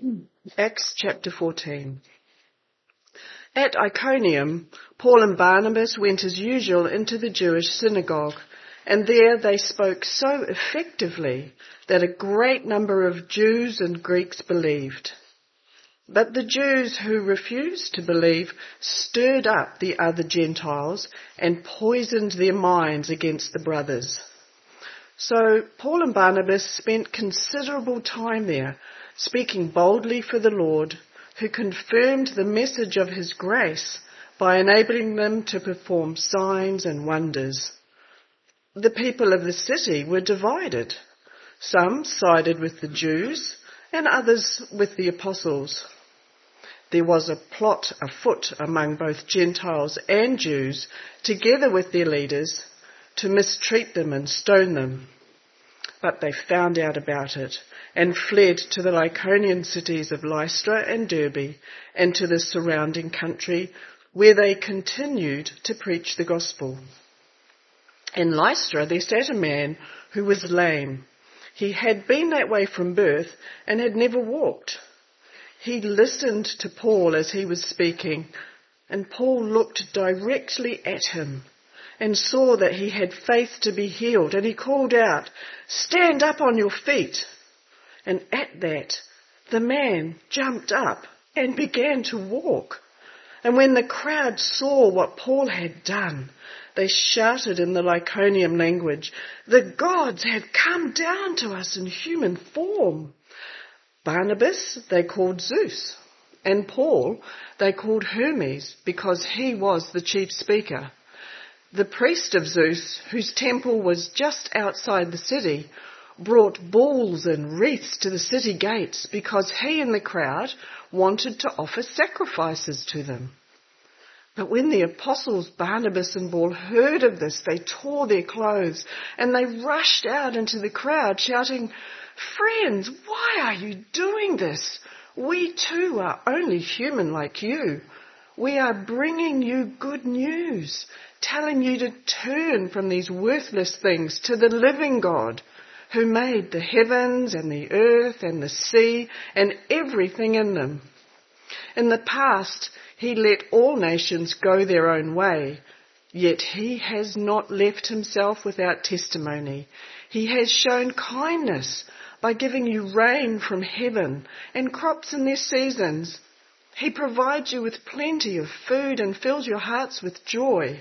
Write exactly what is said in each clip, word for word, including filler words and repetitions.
Acts chapter fourteen. At Iconium, Paul and Barnabas went as usual into the Jewish synagogue, and there they spoke so effectively that a great number of Jews and Greeks believed. But the Jews who refused to believe stirred up the other Gentiles and poisoned their minds against the brothers. So Paul and Barnabas spent considerable time there, speaking boldly for the Lord, who confirmed the message of his grace by enabling them to perform signs and wonders. The people of the city were divided. Some sided with the Jews and others with the apostles. There was a plot afoot among both Gentiles and Jews, together with their leaders, to mistreat them and stone them. But they found out about it and fled to the Lycaonian cities of Lystra and Derbe and to the surrounding country, where they continued to preach the gospel. In Lystra there sat a man who was lame. He had been that way from birth and had never walked. He listened to Paul as he was speaking, and Paul looked directly at him and saw that he had faith to be healed, and he called out, "Stand up on your feet." And at that, the man jumped up and began to walk. And when the crowd saw what Paul had done, they shouted in the Lycaonian language, "The gods have come down to us in human form." Barnabas they called Zeus, and Paul they called Hermes, because he was the chief speaker. The priest of Zeus, whose temple was just outside the city, brought bulls and wreaths to the city gates because he and the crowd wanted to offer sacrifices to them. But when the apostles Barnabas and Paul heard of this, they tore their clothes and they rushed out into the crowd shouting, "Friends, why are you doing this? We too are only human like you. We are bringing you good news, telling you to turn from these worthless things to the living God, who made the heavens and the earth and the sea and everything in them. In the past, he let all nations go their own way, yet he has not left himself without testimony. He has shown kindness by giving you rain from heaven and crops in their seasons. He provides you with plenty of food and fills your hearts with joy."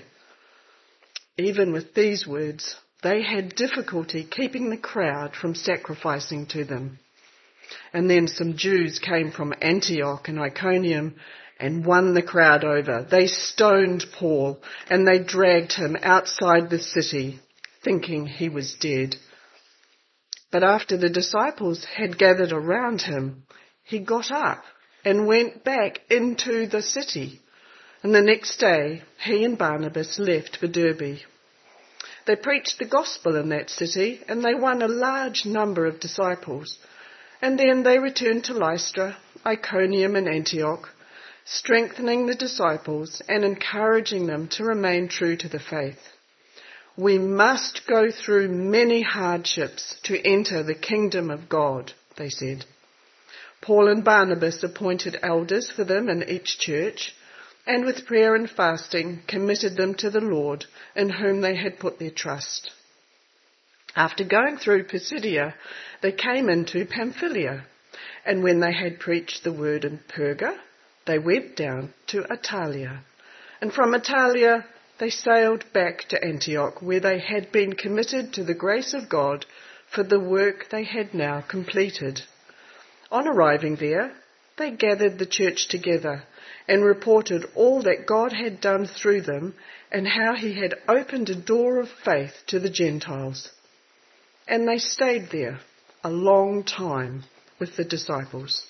Even with these words, they had difficulty keeping the crowd from sacrificing to them. And then some Jews came from Antioch and Iconium and won the crowd over. They stoned Paul and they dragged him outside the city, thinking he was dead. But after the disciples had gathered around him, he got up and went back into the city. And the next day, he and Barnabas left for Derbe. They preached the gospel in that city, and they won a large number of disciples. And then they returned to Lystra, Iconium and Antioch, strengthening the disciples and encouraging them to remain true to the faith. "We must go through many hardships to enter the kingdom of God," they said. Paul and Barnabas appointed elders for them in each church, and with prayer and fasting committed them to the Lord, in whom they had put their trust. After going through Pisidia, they came into Pamphylia, and when they had preached the word in Perga, they went down to Attalia. And from Attalia they sailed back to Antioch, where they had been committed to the grace of God for the work they had now completed. On arriving there, they gathered the church together and reported all that God had done through them and how he had opened a door of faith to the Gentiles. And they stayed there a long time with the disciples.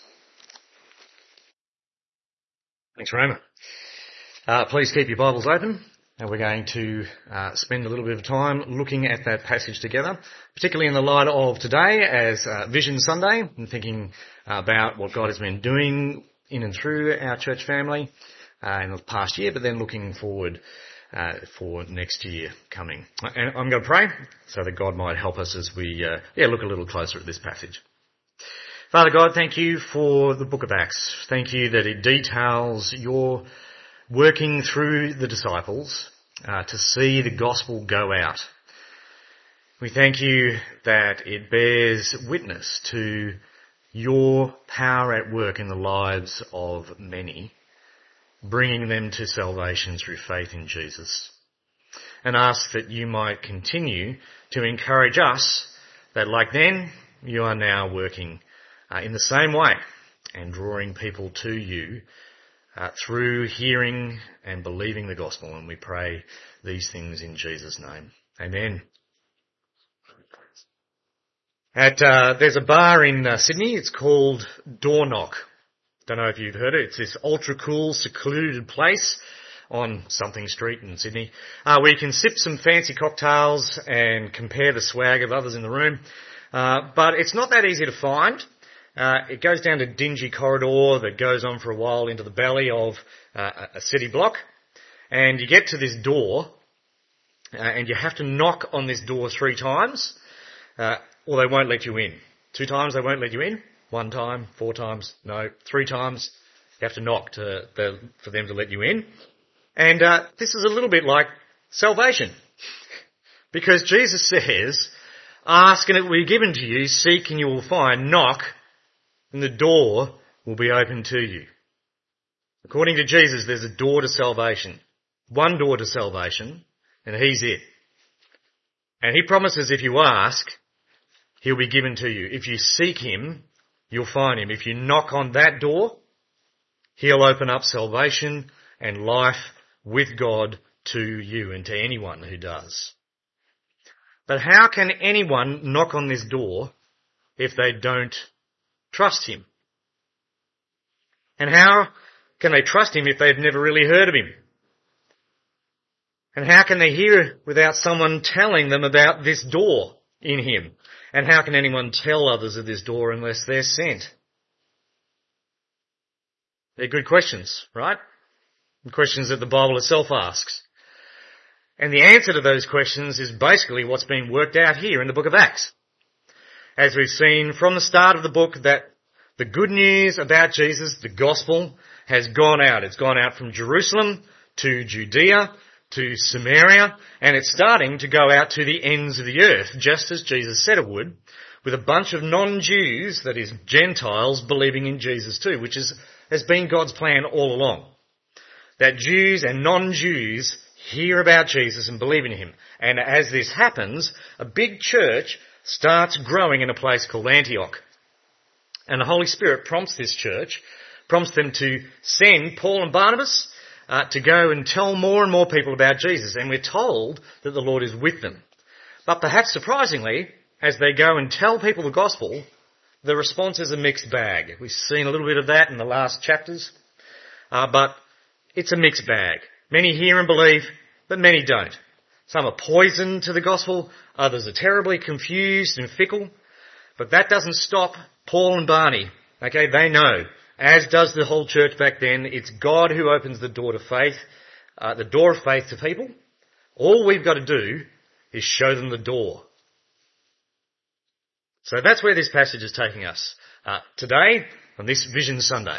Thanks, Roma. Uh, please keep your Bibles open, and we're going to uh, spend a little bit of time looking at that passage together, particularly in the light of today as uh, Vision Sunday, and thinking uh, about what God has been doing in and through our church family uh, in the past year, but then looking forward uh, for next year coming. And I'm going to pray so that God might help us as we uh, yeah look a little closer at this passage. Father God, thank you for the book of Acts. Thank you that it details your working through the disciples uh, to see the gospel go out. We thank you that it bears witness to your power at work in the lives of many, bringing them to salvation through faith in Jesus. And ask that you might continue to encourage us that, like then, you are now working uh, in the same way and drawing people to you uh, through hearing and believing the gospel. And we pray these things in Jesus' name. Amen. At uh, there's a bar in uh, Sydney. It's called Door Knock. Don't know if you've heard it. It's this ultra cool, secluded place on something street in Sydney, uh, where you can sip some fancy cocktails and compare the swag of others in the room. Uh, but it's not that easy to find. Uh, it goes down a dingy corridor that goes on for a while into the belly of uh, a city block. And you get to this door, uh, and you have to knock on this door three times, uh, or they won't let you in. Two times they won't let you in. One time, four times, no, three times. You have to knock to the, for them to let you in. And uh, this is a little bit like salvation. Because Jesus says, ask and it will be given to you, seek and you will find, knock and the door will be open to you. According to Jesus, there's a door to salvation. One door to salvation, and he's it. And he promises if you ask, he'll be given to you. If you seek him, you'll find him. If you knock on that door, he'll open up salvation and life with God to you and to anyone who does. But how can anyone knock on this door if they don't trust him? And how can they trust him if they've never really heard of him? And how can they hear without someone telling them about this door in him? And how can anyone tell others of this door unless they're sent? They're good questions, right? Questions that the Bible itself asks. And the answer to those questions is basically what's been worked out here in the book of Acts. As we've seen from the start of the book that the good news about Jesus, the gospel, has gone out. It's gone out from Jerusalem to Judea to Samaria, and it's starting to go out to the ends of the earth, just as Jesus said it would, with a bunch of non-Jews, that is Gentiles, believing in Jesus too, which is, has been God's plan all along. That Jews and non-Jews hear about Jesus and believe in him. And as this happens, a big church starts growing in a place called Antioch. And the Holy Spirit prompts this church, prompts them to send Paul and Barnabas uh, to go and tell more and more people about Jesus. And we're told that the Lord is with them. But perhaps surprisingly, as they go and tell people the gospel, the response is a mixed bag. We've seen a little bit of that in the last chapters. Uh, but it's a mixed bag. Many hear and believe, but many don't. Some are poisoned to the gospel, others are terribly confused and fickle. But that doesn't stop Paul and Barney. Okay, they know, as does the whole church back then, it's God who opens the door to faith, uh, the door of faith to people. All we've got to do is show them the door. So that's where this passage is taking us uh, today on this Vision Sunday.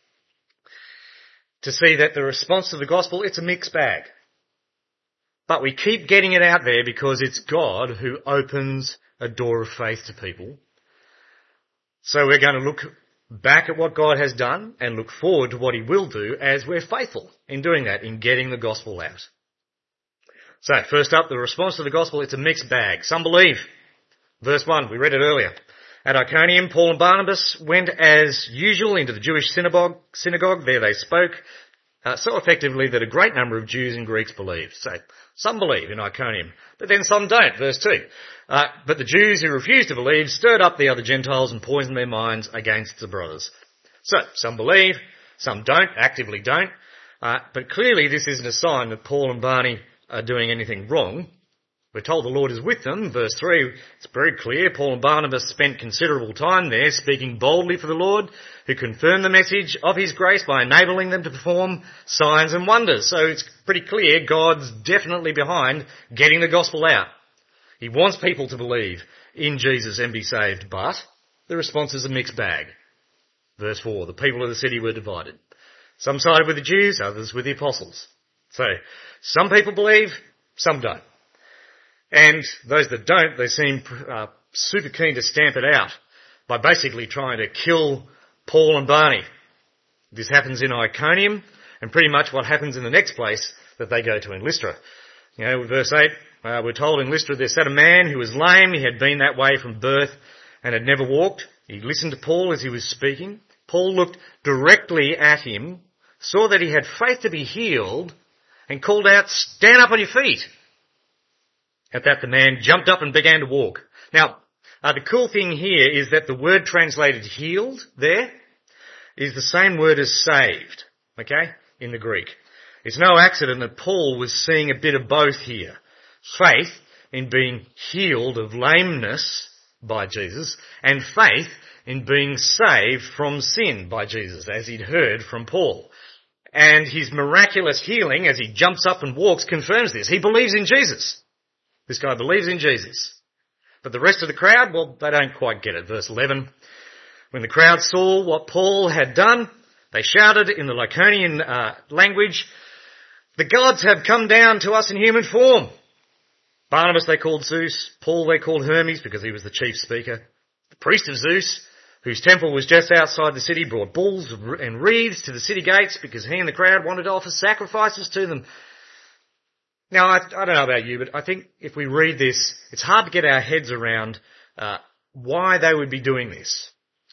To see that the response to the gospel, it's a mixed bag. But we keep getting it out there because it's God who opens a door of faith to people. So we're going to look back at what God has done and look forward to what he will do as we're faithful in doing that, in getting the gospel out. So first up, the response to the gospel, it's a mixed bag. Some believe. Verse one, we read it earlier. At Iconium, Paul and Barnabas went as usual into the Jewish synagogue. synagogue. There they spoke uh, so effectively that a great number of Jews and Greeks believed. So some believe in Iconium, but then some don't. Verse two. Uh, but the Jews who refused to believe stirred up the other Gentiles and poisoned their minds against the brothers. So some believe, some don't, actively don't. Uh, but clearly this isn't a sign that Paul and Barney are doing anything wrong. We're told the Lord is with them. Verse three, it's very clear. Paul and Barnabas spent considerable time there speaking boldly for the Lord, who confirmed the message of his grace by enabling them to perform signs and wonders. So it's pretty clear God's definitely behind getting the gospel out. He wants people to believe in Jesus and be saved, but The response is a mixed bag. Verse four, the people of the city were divided. Some sided with the Jews, others with the apostles. So, some people believe, some don't. And those that don't, they seem uh, super keen to stamp it out by basically trying to kill Paul and Barney. This happens in Iconium, and pretty much what happens in the next place that they go to in Lystra. You know, verse eight, uh, we're told in Lystra there sat a man who was lame, he had been that way from birth and had never walked. He listened to Paul as he was speaking. Paul looked directly at him, saw that he had faith to be healed, and called out, "Stand up on your feet." At that the man jumped up and began to walk. Now, uh, the cool thing here is that the word translated healed there is the same word as saved, okay, in the Greek. It's no accident that Paul was seeing a bit of both here. Faith in being healed of lameness by Jesus, and faith in being saved from sin by Jesus, as he'd heard from Paul. And his miraculous healing, as he jumps up and walks, confirms this. He believes in Jesus. This guy believes in Jesus. But the rest of the crowd, well, they don't quite get it. Verse eleven, when the crowd saw what Paul had done, they shouted in the Lycaonian uh, language, "The gods have come down to us in human form." Barnabas they called Zeus, Paul they called Hermes because he was the chief speaker. The priest of Zeus, whose temple was just outside the city, brought bulls and wreaths to the city gates because he and the crowd wanted to offer sacrifices to them. Now, I, I don't know about you, but I think if we read this, it's hard to get our heads around uh, why they would be doing this.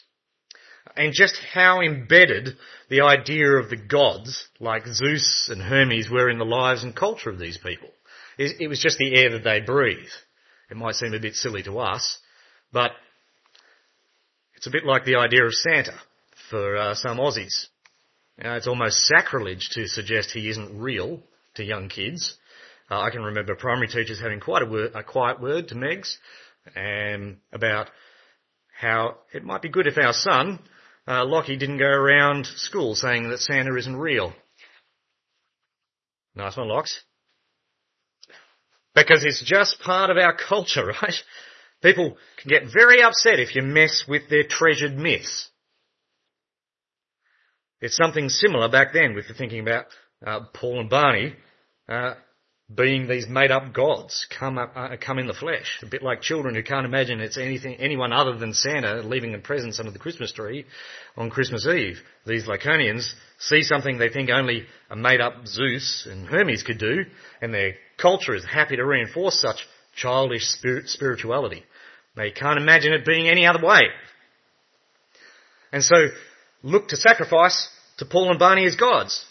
And just how embedded the idea of the gods, like Zeus and Hermes, were in the lives and culture of these people. It, it was just the air that they breathe. It might seem a bit silly to us, but it's a bit like the idea of Santa for uh, some Aussies. You know, it's almost sacrilege to suggest he isn't real to young kids. Uh, I can remember primary teachers having quite a, word, a quiet word to Megs um, about how it might be good if our son, uh, Lockie, didn't go around school saying that Santa isn't real. Nice one, Locks. Because it's just part of our culture, right? People can get very upset if you mess with their treasured myths. It's something similar back then with the thinking about uh, Paul and Barney uh, being these made-up gods come up, uh, come in the flesh. A bit like children who can't imagine it's anything anyone other than Santa leaving a presents under the Christmas tree on Christmas Eve. These Lycaonians see something they think only a made-up Zeus and Hermes could do, and their culture is happy to reinforce such childish spirit, spirituality. They can't imagine it being any other way. And so look to sacrifice to Paul and Barney as gods.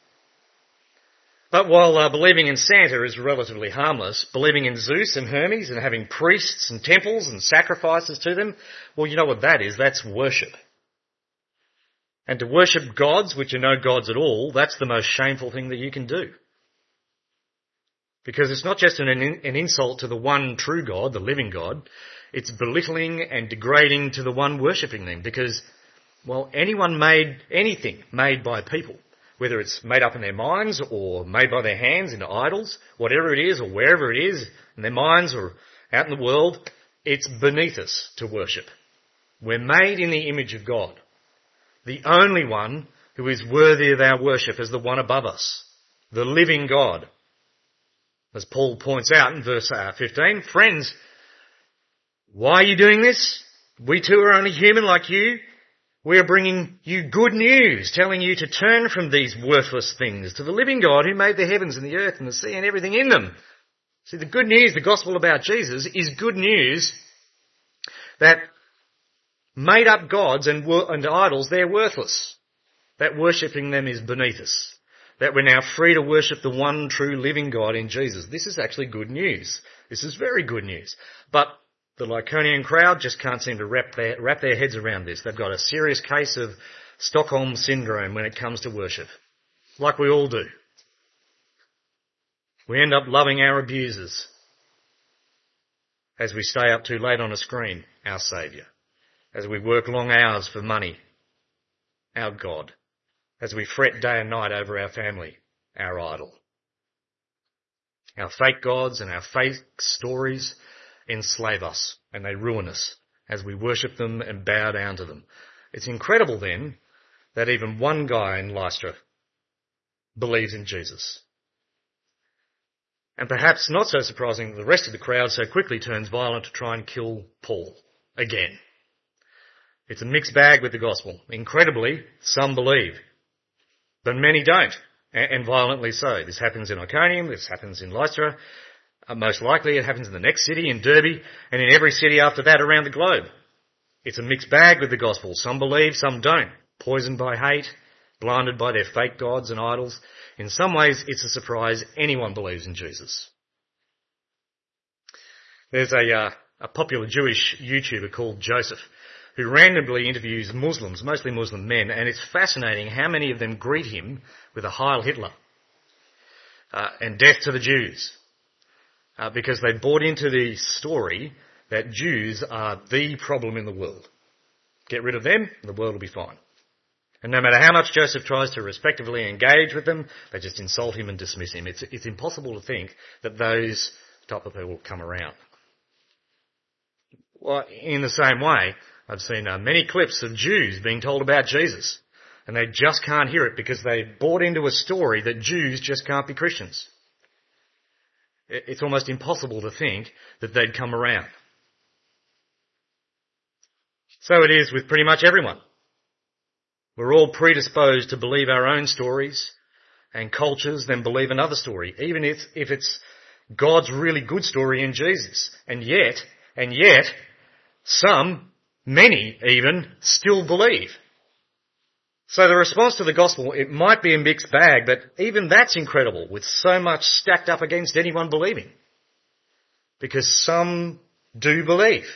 But while uh, believing in Santa is relatively harmless, believing in Zeus and Hermes and having priests and temples and sacrifices to them, well, you know what that is? That's worship. And to worship gods, which are no gods at all, that's the most shameful thing that you can do. Because it's not just an, an insult to the one true God, the living God, it's belittling and degrading to the one worshipping them. Because, well, anyone made, anything made by people, whether it's made up in their minds or made by their hands into idols, whatever it is or wherever it is, in their minds or out in the world, it's beneath us to worship. We're made in the image of God. The only one who is worthy of our worship is the one above us, the living God. As Paul points out in verse fifteen, friends, why are you doing this? We too are only human like you. We are bringing you good news, telling you to turn from these worthless things to the living God who made the heavens and the earth and the sea and everything in them. See, the good news, the gospel about Jesus, is good news that made up gods and, and idols, they're worthless. That worshipping them is beneath us. That we're now free to worship the one true living God in Jesus. This is actually good news. This is very good news. But the Lycaonian crowd just can't seem to wrap their, wrap their heads around this. They've got a serious case of Stockholm syndrome when it comes to worship. Like we all do. We end up loving our abusers as we stay up too late on a screen, our Saviour. As we work long hours for money, our God. As we fret day and night over our family, our idol. Our fake gods and our fake stories enslave us and they ruin us as we worship them and bow down to them. It's incredible then that even one guy in Lystra believes in Jesus. And perhaps not so surprising that the rest of the crowd so quickly turns violent to try and kill Paul again. It's a mixed bag with the gospel. Incredibly, some believe, but many don't, and violently so. This happens in Iconium, this happens in Lystra. Uh, most likely it happens in the next city, in Derbe, and in every city after that around the globe. It's a mixed bag with the gospel. Some believe, some don't. Poisoned by hate, blinded by their fake gods and idols. In some ways, it's a surprise anyone believes in Jesus. There's a, uh, a popular Jewish YouTuber called Joseph who randomly interviews Muslims, mostly Muslim men, and it's fascinating how many of them greet him with a Heil Hitler uh, and death to the Jews. Uh, because they bought into the story that Jews are the problem in the world. Get rid of them, and the world will be fine. And no matter how much Joseph tries to respectfully engage with them, they just insult him and dismiss him. It's, it's impossible to think that those type of people will come around. Well, in the same way, I've seen uh, many clips of Jews being told about Jesus, and they just can't hear it because they bought into a story that Jews just can't be Christians. It's almost impossible to think that they'd come around. So it is with pretty much everyone. We're all predisposed to believe our own stories and cultures, then believe another story, even if, if it's God's really good story in Jesus. And yet, and yet, some, many even, still believe. So the response to the gospel, it might be a mixed bag, but even that's incredible with so much stacked up against anyone believing. Because some do believe.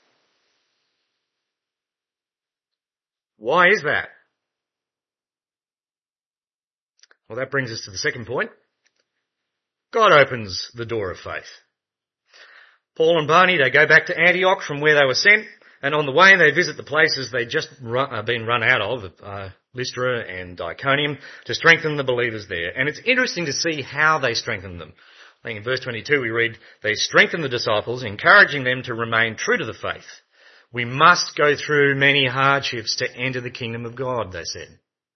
Why is that? Well, that brings us to the second point. God opens the door of faith. Paul and Barney, they go back to Antioch from where they were sent, and on the way they visit the places they'd just run, uh, been run out of, uh, Lystra and Iconium, to strengthen the believers there. And it's interesting to see how they strengthen them. I think in verse twenty-two we read, they strengthen the disciples, encouraging them to remain true to the faith. We must go through many hardships to enter the kingdom of God, they said.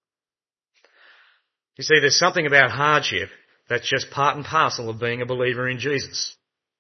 You see, there's something about hardship that's just part and parcel of being a believer in Jesus.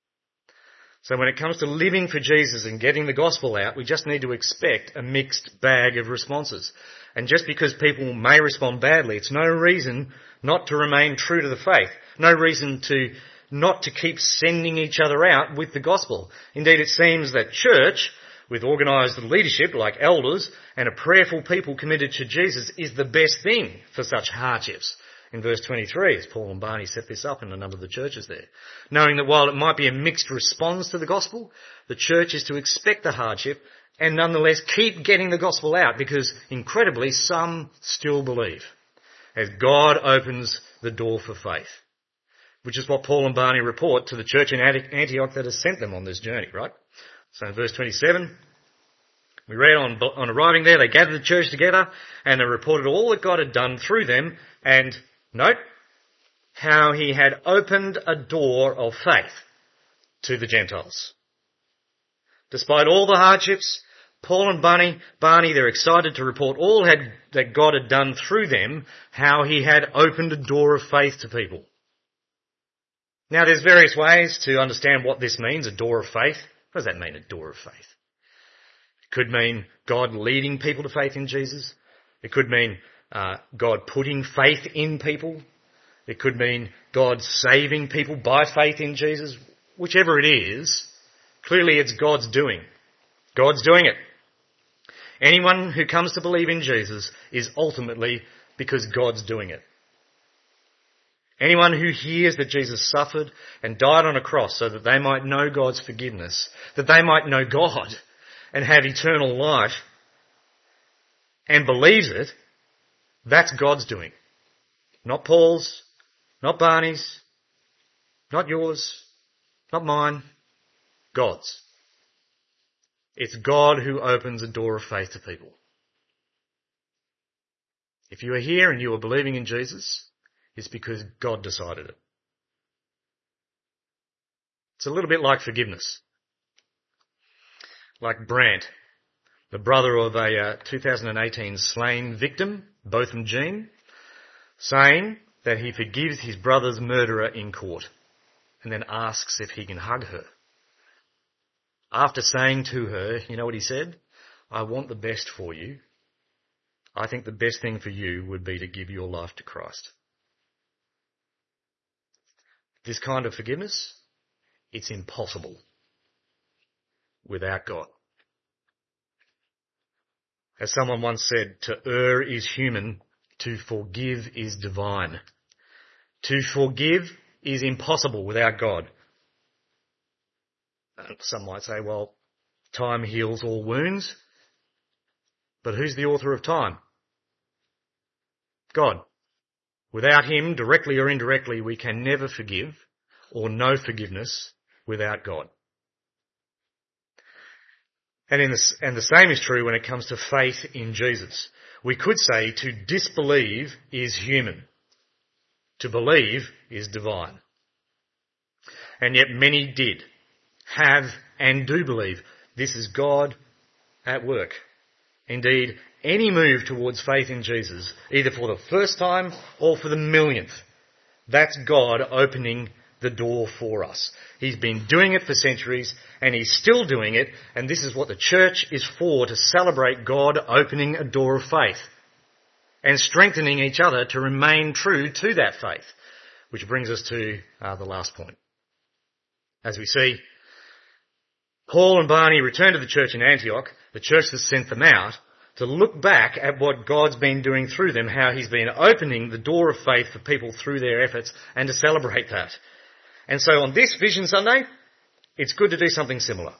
So when it comes to living for Jesus and getting the gospel out, we just need to expect a mixed bag of responses. And just because people may respond badly, it's no reason not to remain true to the faith. No reason to not to keep sending each other out with the gospel. Indeed, it seems that church, with organised leadership like elders and a prayerful people committed to Jesus, is the best thing for such hardships. In verse twenty-three, as Paul and Barney set this up in a number of the churches there. Knowing that while it might be a mixed response to the gospel, the church is to expect the hardship and nonetheless keep getting the gospel out, because incredibly some still believe as God opens the door for faith. Which is what Paul and Barney report to the church in Antioch that has sent them on this journey, right? So in verse twenty-seven, we read on, on arriving there, they gathered the church together and they reported all that God had done through them, and note how he had opened a door of faith to the Gentiles. Despite all the hardships, Paul and Barney, Barney, they're excited to report all had, that God had done through them, how he had opened a door of faith to people. Now there's various ways to understand what this means, a door of faith. What does that mean, a door of faith? It could mean God leading people to faith in Jesus. It could mean uh, God putting faith in people. It could mean God saving people by faith in Jesus. Whichever it is, clearly it's God's doing. God's doing it. Anyone who comes to believe in Jesus is ultimately because God's doing it. Anyone who hears that Jesus suffered and died on a cross so that they might know God's forgiveness, that they might know God and have eternal life, and believes it, that's God's doing. Not Paul's, not Barney's, not yours, not mine, God's. It's God who opens a door of faith to people. If you are here and you are believing in Jesus, it's because God decided it. It's a little bit like forgiveness. like Brant, the brother of a uh, two thousand eighteen slain victim, Botham Jean, saying that he forgives his brother's murderer in court and then asks if he can hug her. After saying to her, you know what he said? I want the best for you. I think the best thing for you would be to give your life to Christ. This kind of forgiveness, it's impossible without God. As someone once said, to err is human, to forgive is divine. To forgive is impossible without God. Some might say, well, time heals all wounds. But who's the author of time? God. Without him, directly or indirectly, we can never forgive or know forgiveness without God. And, in the, and the same is true when it comes to faith in Jesus. We could say to disbelieve is human. To believe is divine. And yet many did, have and do believe this is God at work. Indeed, any move towards faith in Jesus, either for the first time or for the millionth, that's God opening the door for us. He's been doing it for centuries and he's still doing it, and this is what the church is for, to celebrate God opening a door of faith and strengthening each other to remain true to that faith. Which brings us to uh, the last point. As we see, Paul and Barney return to the church in Antioch, the church that sent them out, to look back at what God's been doing through them, how he's been opening the door of faith for people through their efforts, and to celebrate that. And so on this Vision Sunday, it's good to do something similar.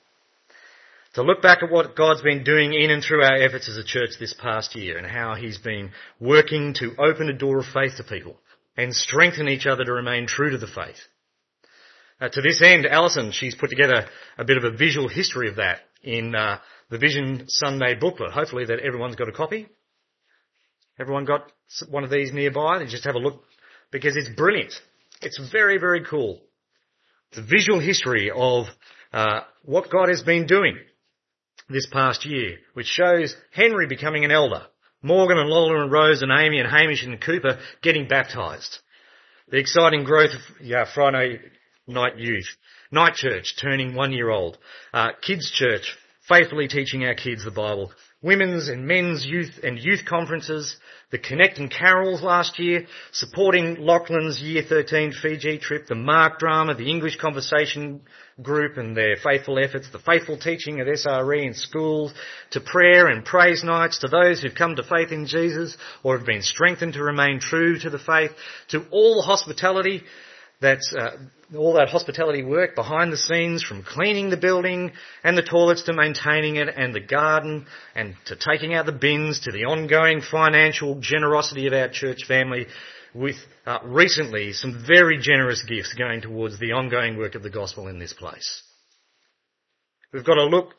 To look back at what God's been doing in and through our efforts as a church this past year, and how he's been working to open a door of faith to people and strengthen each other to remain true to the faith. Uh, to this end, Alison, she's put together a bit of a visual history of that in uh, the Vision Sunday booklet. Hopefully that everyone's got a copy. Everyone got one of these nearby? Then just have a look, because it's brilliant. It's very, very cool. It's a visual history of uh, what God has been doing this past year, which shows Henry becoming an elder, Morgan and Lola and Rose and Amy and Hamish and Cooper getting baptised, the exciting growth of yeah, Friday night youth, night church turning one year old, uh, kids church faithfully teaching our kids the Bible, women's and men's youth and youth conferences, the Connect and Carols last year, supporting Lachlan's Year thirteen Fiji trip, the Mark drama, the English conversation group and their faithful efforts, the faithful teaching at S R E in schools, to prayer and praise nights, to those who've come to faith in Jesus or have been strengthened to remain true to the faith, to all the hospitality that's uh, all that hospitality work behind the scenes, from cleaning the building and the toilets to maintaining it, and the garden and to taking out the bins, to the ongoing financial generosity of our church family, with uh, recently some very generous gifts going towards the ongoing work of the gospel in this place. We've got a look,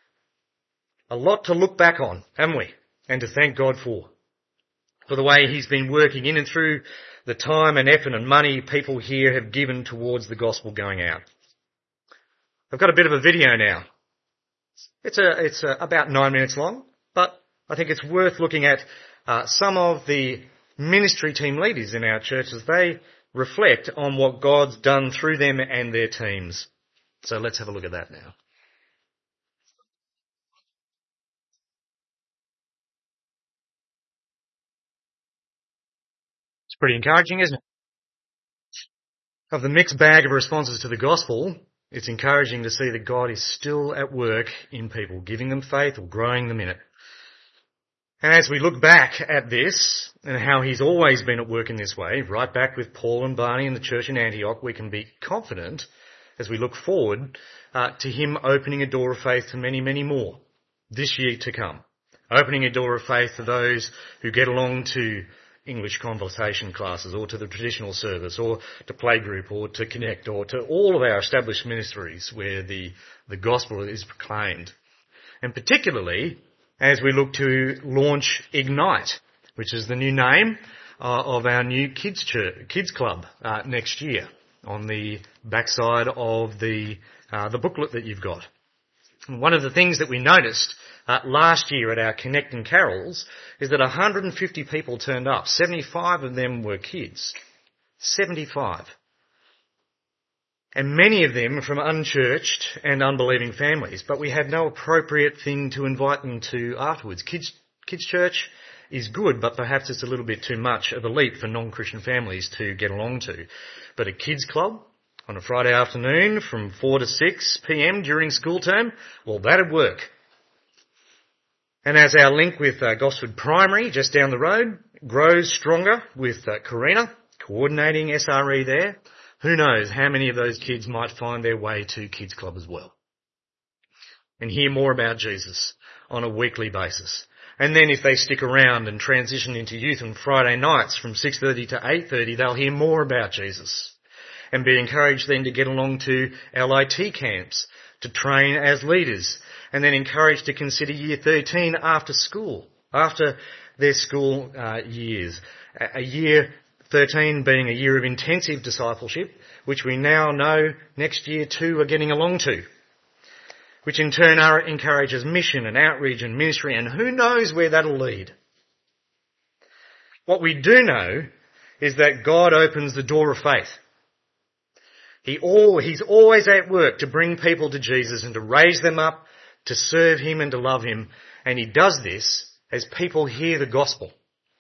a lot to look back on, haven't we? And to thank God for. For the way he's been working in and through the time and effort and money people here have given towards the gospel going out. I've got a bit of a video now. It's a, it's a, about nine minutes long, but I think it's worth looking at uh, some of the ministry team leaders in our church as they reflect on what God's done through them and their teams. So let's have a look at that now. It's pretty encouraging, isn't it? Of the mixed bag of responses to the gospel, it's encouraging to see that God is still at work in people, giving them faith or growing them in it. And as we look back at this and how he's always been at work in this way, right back with Paul and Barney in the church in Antioch, we can be confident as we look forward uh, to him opening a door of faith to many, many more this year to come. Opening a door of faith to those who get along to English conversation classes, or to the traditional service, or to playgroup, or to Connect, or to all of our established ministries where the, the gospel is proclaimed. And particularly as we look to launch Ignite, which is the new name uh, of our new kids church, kids club uh, next year, on the backside of the uh, the booklet that you've got. And one of the things that we noticed uh, last year at our Connect and Carols is that one hundred fifty people turned up. seventy-five of them were kids. seventy-five. And many of them from unchurched and unbelieving families. But we had no appropriate thing to invite them to afterwards. Kids, kids church is good, but perhaps it's a little bit too much of a leap for non-Christian families to get along to. But a kids club on a Friday afternoon from four to six p.m. during school term, well, that'd work. And as our link with uh, Gosford Primary, just down the road, grows stronger with uh, Karina coordinating S R E there, who knows how many of those kids might find their way to Kids Club as well and hear more about Jesus on a weekly basis. And then if they stick around and transition into youth on Friday nights from six thirty to eight thirty, they'll hear more about Jesus and be encouraged then to get along to L I T camps to train as leaders, and then encouraged to consider year thirteen after school, after their school uh, years. A, a year thirteen being a year of intensive discipleship, which we now know next year two are getting along to, which in turn are, encourages mission and outreach and ministry, and who knows where that'll lead. What we do know is that God opens the door of faith. He all, he's always at work to bring people to Jesus and to raise them up, to serve him and to love him, and he does this as people hear the gospel.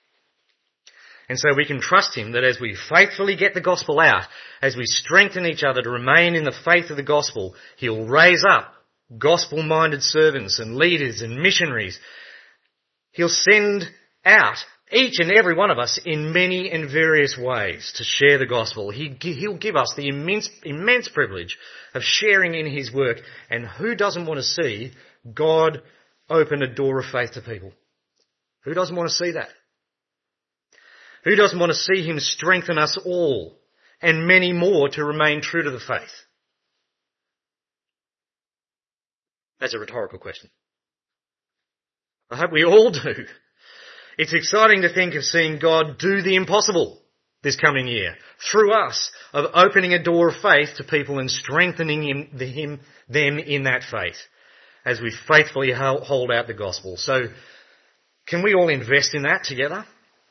And so we can trust him that as we faithfully get the gospel out, as we strengthen each other to remain in the faith of the gospel, he'll raise up gospel-minded servants and leaders and missionaries. He'll send out each and every one of us in many and various ways to share the gospel. He, he'll give us the immense, immense privilege of sharing in his work. And who doesn't want to see God open a door of faith to people? Who doesn't want to see that? Who doesn't want to see him strengthen us all and many more to remain true to the faith? That's a rhetorical question. I hope we all do. It's exciting to think of seeing God do the impossible this coming year through us, of opening a door of faith to people and strengthening him, the, him, them in that faith as we faithfully hold out the gospel. So can we all invest in that together?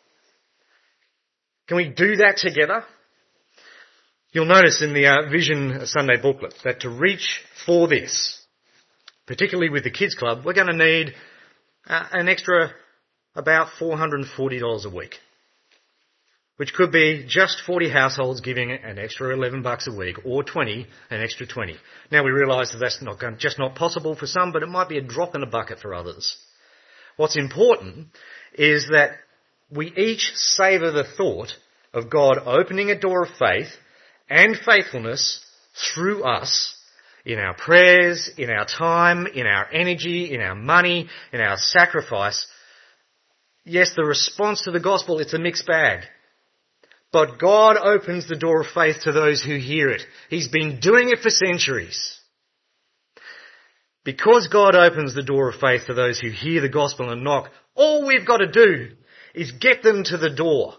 Can we do that together? You'll notice in the uh, Vision Sunday booklet that to reach for this, particularly with the Kids Club, we're going to need uh, an extra about four hundred forty dollars a week, which could be just forty households giving an extra eleven bucks a week, or twenty, an extra twenty. Now we realise that that's not going, just not possible for some, but it might be a drop in a bucket for others. What's important is that we each savour the thought of God opening a door of faith and faithfulness through us in our prayers, in our time, in our energy, in our money, in our sacrifice. Yes, the response to the gospel, it's a mixed bag. But God opens the door of faith to those who hear it. He's been doing it for centuries. Because God opens the door of faith to those who hear the gospel and knock, all we've got to do is get them to the door.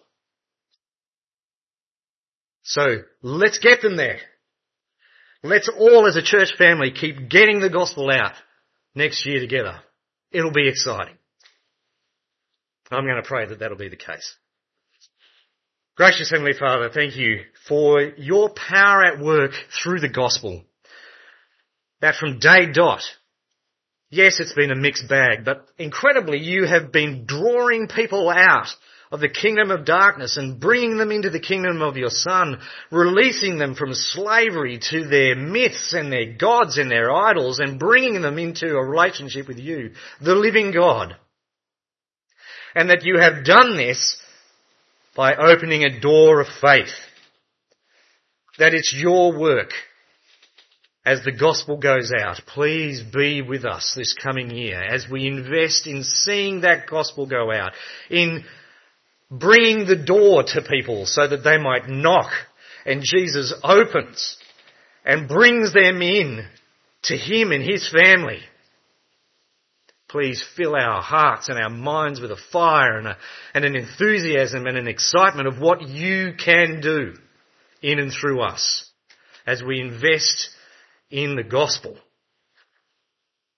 So let's get them there. Let's all as a church family keep getting the gospel out next year together. It'll be exciting. I'm going to pray that that'll be the case. Gracious Heavenly Father, thank you for your power at work through the gospel. That from day dot, yes, it's been a mixed bag, but incredibly you have been drawing people out of the kingdom of darkness and bringing them into the kingdom of your Son, releasing them from slavery to their myths and their gods and their idols, and bringing them into a relationship with you, the living God. And that you have done this by opening a door of faith. That it's your work as the gospel goes out. Please be with us this coming year as we invest in seeing that gospel go out, in bringing the door to people so that they might knock, and Jesus opens and brings them in to him and his family. Please fill our hearts and our minds with a fire and, a, and an enthusiasm and an excitement of what you can do in and through us as we invest in the gospel.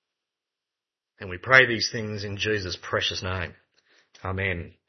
And we pray these things in Jesus' precious name. Amen.